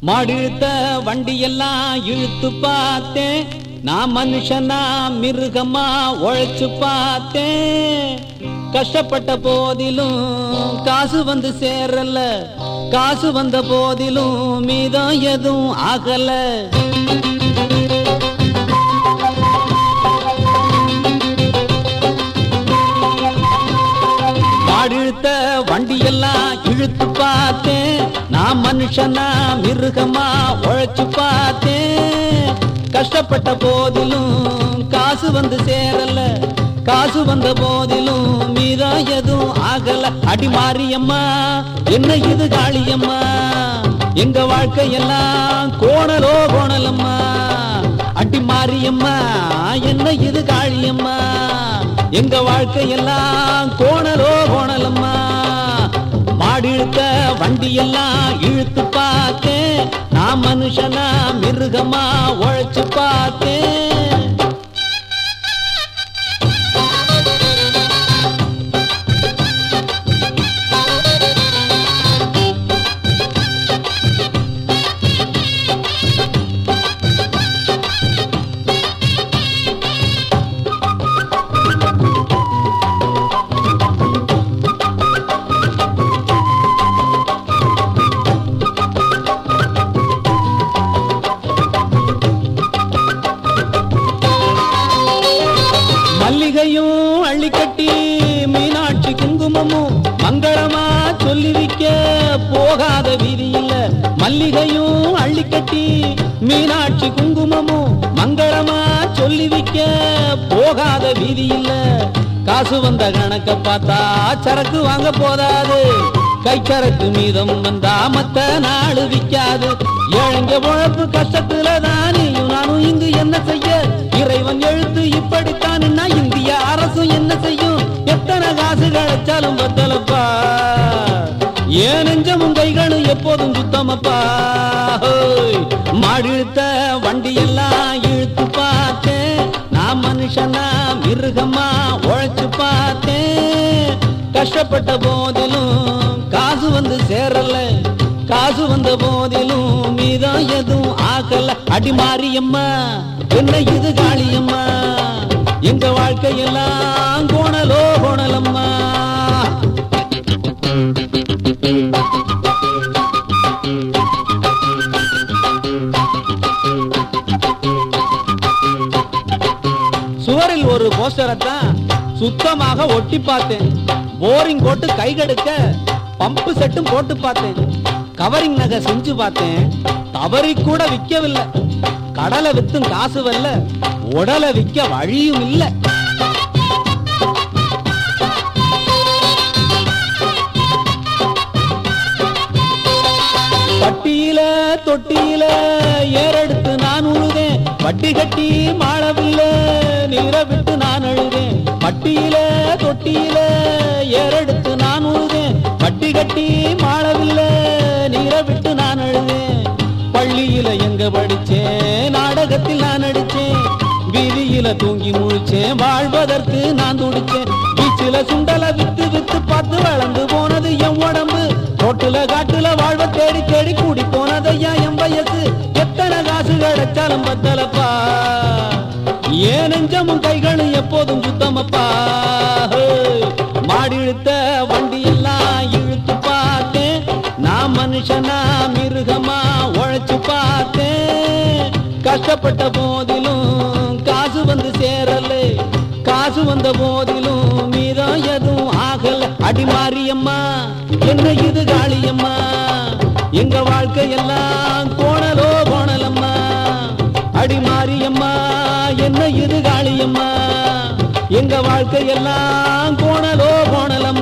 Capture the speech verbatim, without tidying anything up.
மாடிழுத்த வண்டியெல்லாம் இழுத்து பார்த்தேன், நான் மனுஷனா மிருகமா உழைச்சு பார்த்தேன். கஷ்டப்பட்ட போதிலும் காசு வந்து சேரல, காசு வந்த போதிலும் மீதம் எதுவும் ஆகல. மாடிழுத்த வண்டியெல்லாம் இழுத்து பார்த்தேன், நான் மனுஷனா மிருகமா உழைச்சு பார்த்தேன். கஷ்டப்பட்ட போதிலும் காசு வந்து சேரல, காசு வந்த போதிலும் மீதம் எதுவும் ஆகல. அடி மாரியம்மா என்ன இது காளியம்மா, எங்க வாழ்க்கையெல்லாம் கோணலோ கோணலம்மா. அடி மாரியம்மா என்ன இது காளியம்மா, எங்க வாழ்க்கையெல்லாம் கோணலோ கோணலம்மா. மாடிழுத்த வண்டியெல்லாம் இழுத்து பார்த்தேன், நான் மனுஷனா மிருகமா உழைச்சு பார்த்தேன். மல்லிகையும் அள்ளிக்கட்டி மீனாட்சி குங்குமமும் மங்களமா சொல்லி விக்க போகாத வீதி இல்ல. மல்லிகையும் அள்ளிக்கட்டி மீனாட்சி குங்குமமும் மங்களமா சொல்லி விக்க போகாத வீதி இல்ல. காசு வந்த கணக்க பார்த்தா சரக்கு வாங்க போதாது, கைச்சரக்கு மீதம் வந்தா மத்த நாடு விக்காது. ஏழைங்க உழைப்பு கஷ்டத்துல தானியும் நானும் இங்கு என்ன செய்ய, இறைவன் எழுத்து இப்படித்தான் இந்திய அரசும் என்ன செய்யும். எத்தனை காசு கிடைச்சாலும் பத்தலப்பா, ஏன் நெஞ்சமும் கைகளும் எப்போதும் சுத்தமப்பா. மாடிழுத்த வண்டியெல்லாம் இழுத்து பார்த்தேன், நான் மனுஷனா மிருகமா உழைச்சு பார்த்தேன். கஷ்டப்பட்ட போதிலும் காசு வந்து சேரல, காசு வந்த போதிலும் மீதம் எதுவும் ஆகல. அடி மாரியம்மா என்ன இது காளியம்மா, எங்க வாழ்க்கையெல்லாம் கோணலோ கோணலம்மா. சுவரில் ஒரு போஸ்டரைத்தான் சுத்தமாக ஒட்டி பார்த்தேன், போரிங் போட்டு கை கடுக்க பம்பு செட்டும் போட்டு பார்த்தேன். கவரிங் நகை செஞ்சு பார்த்தேன், தவறி கூட விற்கவில்லை. கடலை வித்தும் காசு வரல, உடலை விற்க வழியும் இல்லை. பட்டியில தொட்டியில ஏறெடுத்து நான் உழுதேன், வட்டி கட்டி மாளவில்லை நீரை விட்டு நான் அழுதேன். பட்டியில தொட்டியில ஏறெடுத்து நான் உழுதேன், வட்டி கட்டி மாளவில்லை நீரை விட்டு நான் அழுதேன். பள்ளியில எங்க படிச்சேன், நாடகத்தில் நான் நடிச்சேன். வீதியில தூங்கி முழிச்சேன், வாழ்வதற்கு நான் துடிச்சேன். பீச்சில சுண்டல வித்து வித்து பார்த்து வளர்ந்து போனது என் உடம்பு, ரோட்டுல காட்டுல வாழ்வ தேடி தேடி கூடி போனதையா என் வயசு. எத்தனை காசு கிடைச்சாலும் பத்தலப்பா, ஏன் நெஞ்சமும் கைகளும் எப்போதும் சுத்தமப்பா. மாடிழுத்த வண்டியெல்லாம் இழுத்து பார்த்தேன், நான் மனுஷனா மிருகமா உழைச்சு பார்த்தேன். கஷ்டப்பட்ட போதிலும் காசு வந்து சேரல, காசு வந்த போதிலும் மீதம் எதுவும் ஆகல. அடி மாரியம்மா என்ன இது காளியம்மா, எங்க வாழ்க்கையெல்லாம் கோணலோ கோணலம்மா. அடி மாரியம்மா என்ன இது காளியம்மா, எங்க வாழ்க்கையெல்லாம் கோணலோ கோணலம்மா.